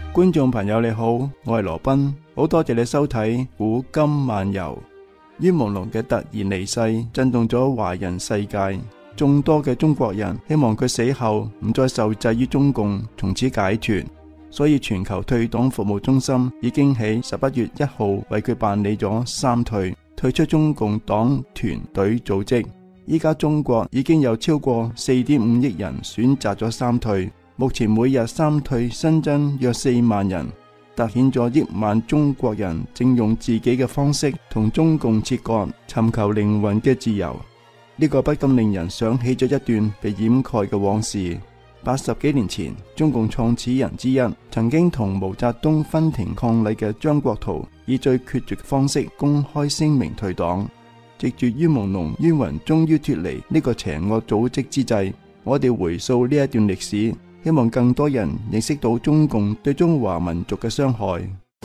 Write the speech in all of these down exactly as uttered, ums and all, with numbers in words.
觀眾朋友你好，我係羅賓，好多謝你收睇古今漫遊。於朦朧嘅突然離世，震動咗華人世界。眾多嘅中國人希望佢死後唔再受制於中共，從此解脫。所以全球退黨服務中心已經喺十一月一號為佢辦理咗三退，退出中共黨團隊組織。依家中國已經有超過四點五億人選擇咗三退，目前每日三退新增約四萬人，凸顯咗億萬中國人正用自己嘅方式同中共切割，尋求靈魂嘅自由。呢、這個不禁令人想起咗一段被掩蓋嘅往事。八十幾年前，中共創始人之一，曾經同毛澤東分庭抗禮嘅張國燾，以最決絕嘅方式公開聲明退黨。藉住於朦朧冤魂終於脫離呢個邪惡組織之際，我哋回溯呢一段歷史，希望更多人認識到中共對中華民族嘅傷害。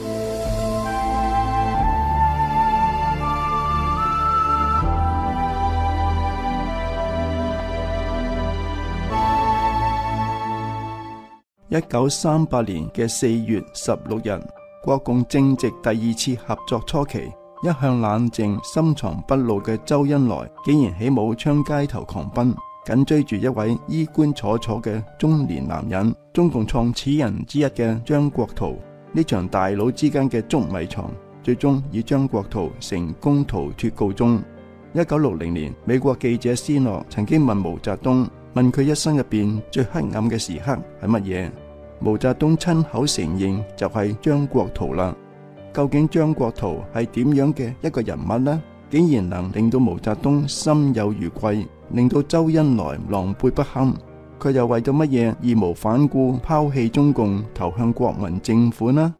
一九三八年嘅四月十六日，國共正值第二次合作初期，一向冷靜、深藏不露嘅周恩來竟然喺武昌街頭狂奔，緊追住一位衣冠楚楚嘅中年男人，中共創始人之一嘅張國燾。呢場大佬之間嘅捉迷藏，最終以張國燾成功逃脫告終。一九六零年，美國記者斯諾曾經問毛澤東，問佢一生入邊最黑暗嘅時刻係乜嘢？毛澤東親口承認就係張國燾啦。究竟張國燾係點樣嘅一個人物呢？竟然能令到毛澤東心有餘悸，令到周恩來狼狽不堪。佢又為咗乜嘢義無反顧拋棄中共，投向國民政府呢？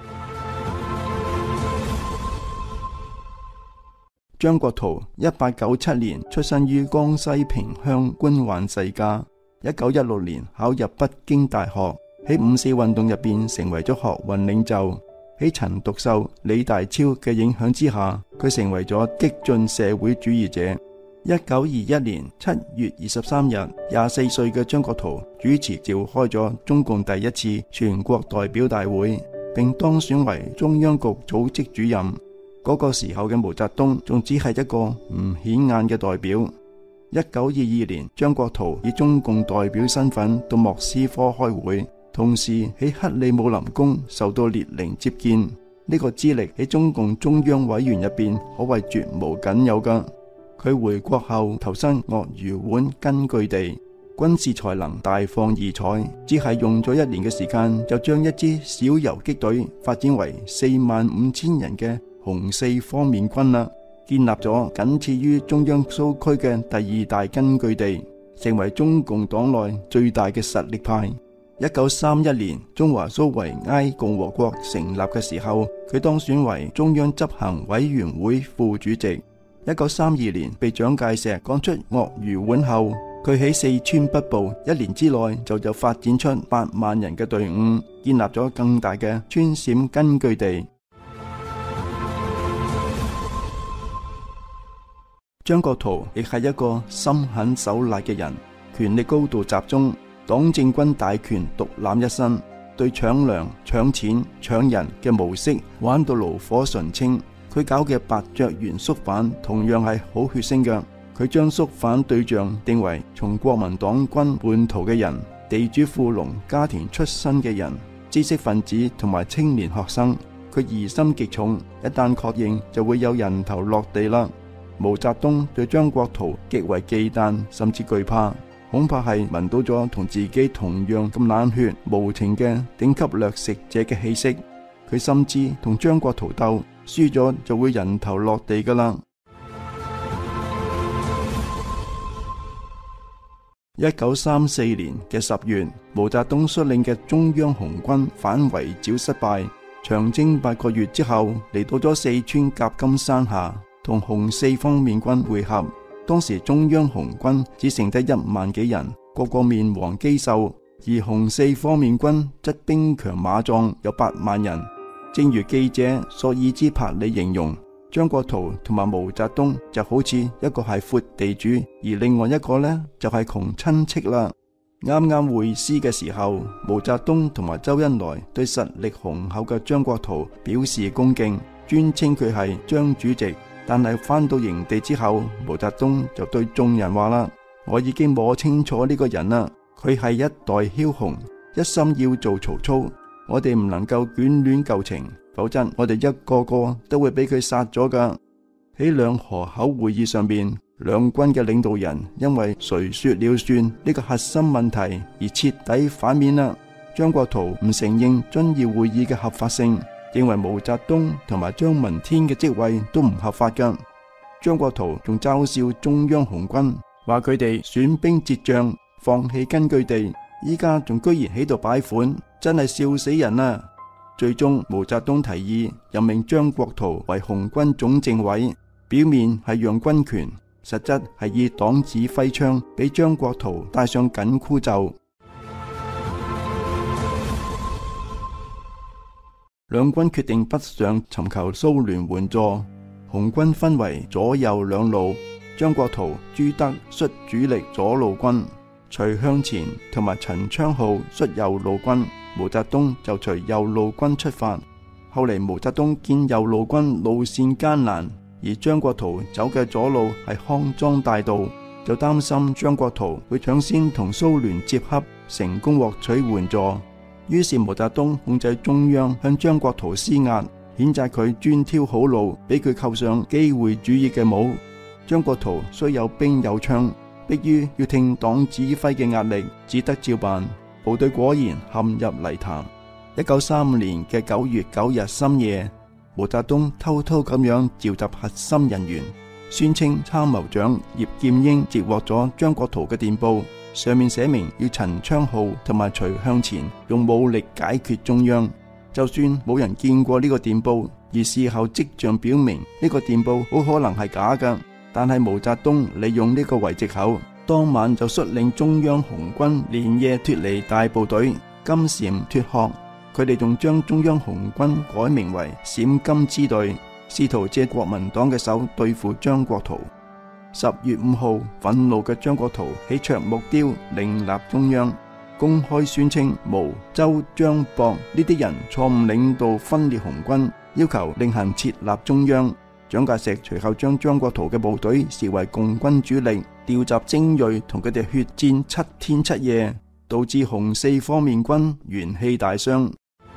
張國燾一八九七年出生於江西萍鄉官宦世家，一九一六年考入北京大學，喺五四運動入邊成為咗學運領袖。喺陳獨秀、李大釗嘅影響之下，佢成為咗激進社會主義者。一九二一年七月二十三日，廿四歲嘅張國燾主持召開咗中共第一次全國代表大會，並當選為中央局組織主任。嗰、那個時候嘅毛澤東仲只係一個唔顯眼嘅代表。一九二二年，張國燾以中共代表身份到莫斯科開會，同時喺克里姆林宮受到列寧接見。呢、這個資歷喺中共中央委員入邊可謂絕無僅有噶。佢回國後投身鱷魚灣根據地，軍事才能大放異彩，只係用咗一年嘅時間，就將一支小游擊隊發展為四萬五千人嘅紅四方面軍啦，建立咗僅次於中央蘇區嘅第二大根據地，成為中共黨內最大嘅實力派。一九三一年，中華蘇維埃共和國成立嘅時候，佢當選為中央執行委員會副主席。一九三二年被蔣介石趕出鱷魚灣後，佢喺四川北部一年之內就就發展出八萬人嘅隊伍，建立咗更大嘅川陝根據地。張國燾亦係一個心狠手辣嘅人，權力高度集中，黨政軍大權獨攬一身，對搶糧、搶錢、搶人嘅模式玩到爐火純青。佢搞嘅白雀園肅反同樣係好血腥嘅，佢將肅反對象定為從國民黨軍叛逃嘅人、地主富農家庭出身嘅人、知識分子同埋青年學生。佢疑心極重，一旦確認就會有人頭落地啦。毛澤東對張國燾極為忌憚，甚至懼怕，恐怕係聞到咗同自己同樣咁冷血無情嘅頂級掠食者嘅氣息。佢深知同張國燾鬥，輸咗就會人頭落地噶啦。一九三四年嘅十月，毛澤東率領嘅中央紅軍反圍剿失敗，長征八個月之後，嚟到咗四川夾金山下，同紅四方面軍會合。當時中央紅軍只剩低一萬幾人，個個面黃肌瘦，而紅四方面軍則兵強馬壯，有八萬人。正如記者索爾茲柏里形容，張國燾同埋毛澤東就好似一個係闊地主，而另外一個呢就係窮親戚啦。 啱啱會師嘅時候，毛澤東同埋周恩來對實力雄厚嘅張國燾表示恭敬，尊稱佢係張主席。但係返到營地之後，毛澤東就對眾人話啦：我已經摸清楚呢個人啦，佢係一代梟雄，一心要做曹操。我哋唔能夠眷戀舊情，否則我哋一個個都會俾佢殺咗噶。喺兩河口會議上邊，兩軍嘅領導人因為誰說了算呢個核心問題而徹底反面啦。張國燾唔承認遵義會議嘅合法性，認為毛澤東同埋張聞天嘅職位都唔合法噶。張國燾仲嘲笑中央紅軍，話佢哋損兵折將，放棄根據地，依家仲居然喺度擺款，真係笑死人啦！最終毛澤東提議任命張國燾為紅軍總政委，表面係讓軍權，實質係以黨指揮槍俾張國燾戴上緊箍咒。兩軍決定北上尋求蘇聯援助，紅軍分為左右兩路，張國燾、朱德率主力左路軍，徐向前同埋陳昌浩率右路軍，毛澤東就隨右路軍出發。後嚟毛澤東見右路軍路線艱難，而張國燾走嘅左路係康莊大道，就擔心張國燾會搶先同蘇聯接洽，成功獲取援助。於是毛澤東控制中央向張國燾施壓，譴責佢專挑好路，俾佢扣上機會主義嘅帽。張國燾雖有兵有槍，迫於要聽黨指揮嘅壓力，只得照辦。部隊果然陷入泥潭。一九三五年嘅九月九日深夜，毛澤東偷偷咁樣召集核心人員，宣稱參謀長葉劍英截獲咗張國燾嘅電報，上面寫明要陳昌浩同埋徐向前用武力解決中央。就算冇人見過呢個電報，而事後跡象表明呢個電報好可能係假㗎，但係毛澤東利用呢個為藉口，當晚就率領中央紅軍連夜脫離大部隊，金蟬脫殼。佢哋仲將中央紅軍改名為陝甘支隊，試圖借國民黨嘅手對付張國燾。十月五號，憤怒嘅張國燾起卓木雕另立中央，公開宣稱毛、周、張、博呢啲人錯誤領導分裂紅軍，要求另行設立中央。蔣介石隨後將張國燾嘅部隊視為共軍主力，調集精銳同佢哋血戰七天七夜，導致紅四方面軍元氣大傷。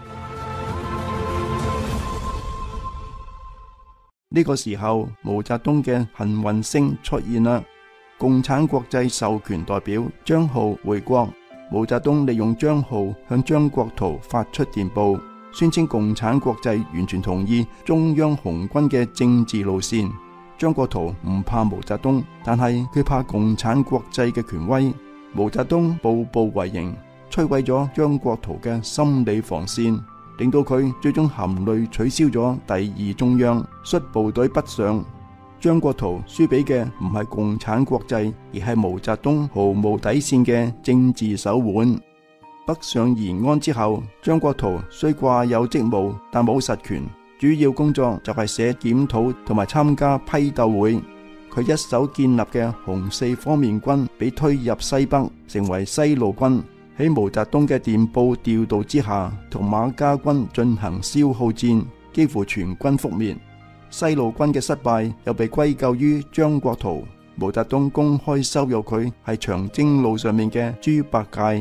呢個時候，毛澤東嘅幸運星出現啦。共產國際授權代表張浩回國，毛澤東利用張浩向張國燾發出電報，宣稱共產國際完全同意中央紅軍嘅政治路線。張國燾唔怕毛澤東，但係佢怕共產國際嘅權威。毛澤東步步為營，摧毀咗張國燾嘅心理防線，令到佢最終含淚取消咗第二中央，率部隊北上。張國燾輸俾嘅唔係共產國際，而係毛澤東毫無底線嘅政治手腕。北上延安之後，張國燾雖掛有職務，但冇實權，主要工作就係寫檢討同埋參加批鬥會。佢一手建立嘅紅四方面軍被推入西北，成為西路軍。喺毛澤東嘅電報調度之下，同馬家軍進行消耗戰，幾乎全軍覆滅。西路軍嘅失敗又被歸咎於張國燾。毛澤東公開羞辱佢係長征路上面嘅豬八戒。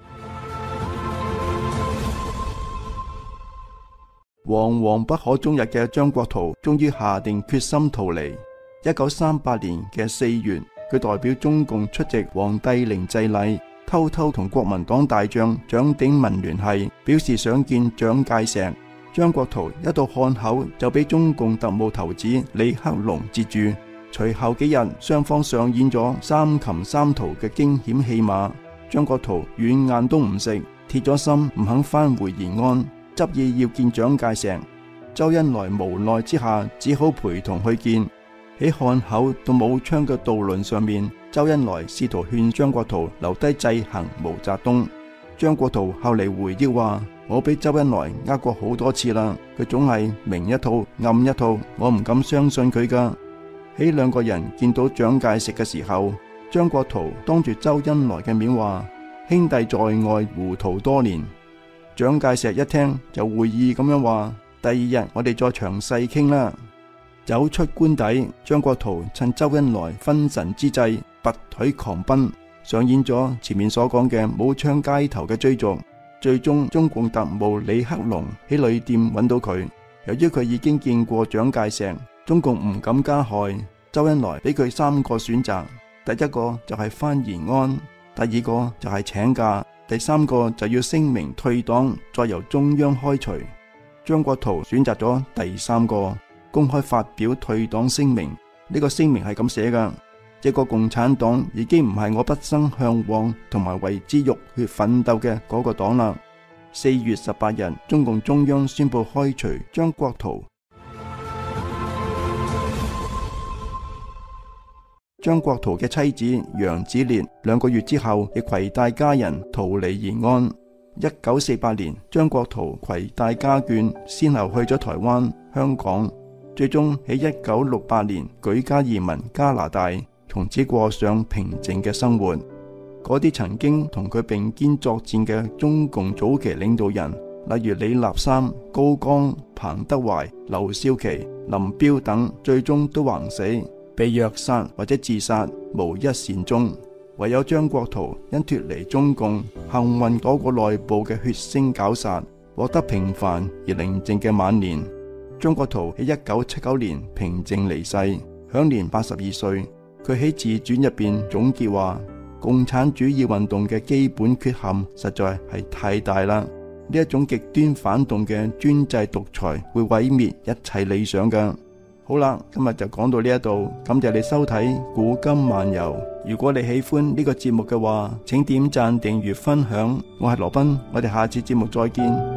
惶惶不可終日嘅張國燾終於下定決心逃離。一九三八年嘅四月，佢代表中共出席黃帝陵祭禮，偷偷同國民黨大將蔣鼎文聯繫，表示想見蔣介石。張國燾一到漢口就俾中共特務頭子李克龍截住。隨後幾日，雙方上演咗三擒三逃嘅驚險戲碼。張國燾軟硬都唔食，鐵咗心唔肯返回延安，執意要見蔣介石。周恩來無奈之下，只好陪同去見。喺漢口到武昌嘅渡輪上面，周恩來試圖勸張國燾留低制衡毛澤東。張國燾後嚟回憶話：我俾周恩來呃過好多次啦，佢總係明一套暗一套，我唔敢相信佢噶。喺兩個人見到蔣介石嘅時候，張國燾當住周恩來嘅面話： 兄弟在外糊塗多年。蔣介石一聽就會意咁樣話：第二日我哋再詳細傾啦。走出官邸，張國燾趁周恩來分神之際拔腿狂奔，上演咗前面所講嘅武昌街頭嘅追逐。最終中共特務李克龍喺旅店揾到佢，由於佢已經見過蔣介石，中共唔敢加害。周恩來俾佢三個選擇，第一個就係翻延安，第二個就係請假，第三個就要聲明退黨，再由中央開除。張國燾選擇咗第三個，公開發表退黨聲明。呢個聲明係咁寫噶：這個共產黨已經唔係我畢生向往同埋為之浴血奮鬥嘅嗰個黨啦。四月十八日，中共中央宣布開除張國燾。張國燾嘅妻子楊子烈兩個月之後亦攜帶家人逃離延安。一九四八年，張國燾攜帶家眷先後去咗台灣、香港，最終喺一九六八年舉家移民加拿大，從此過上平靜嘅生活。嗰啲曾經同佢並肩作戰嘅中共早期領導人，例如李立三、高崗、彭德懷、劉少奇、林彪等，最終都橫死，被虐殺或者自殺，無一善終。唯有張國燾因脫離中共，幸運躲過內部嘅血腥絞殺，獲得平凡而寧靜嘅晚年。張國燾喺一九七九年平靜離世，享年八十二歲。佢喺自傳入邊總結話：共產主義運動嘅基本缺陷實在係太大啦。呢一種極端反動嘅專制獨裁會毀滅一切理想㗎。好啦，今日就講到呢一度，感謝你收睇《古今漫遊》。如果你喜歡呢個節目嘅話，請點讚、訂閱、分享。我係羅賓，我哋下次節目再見。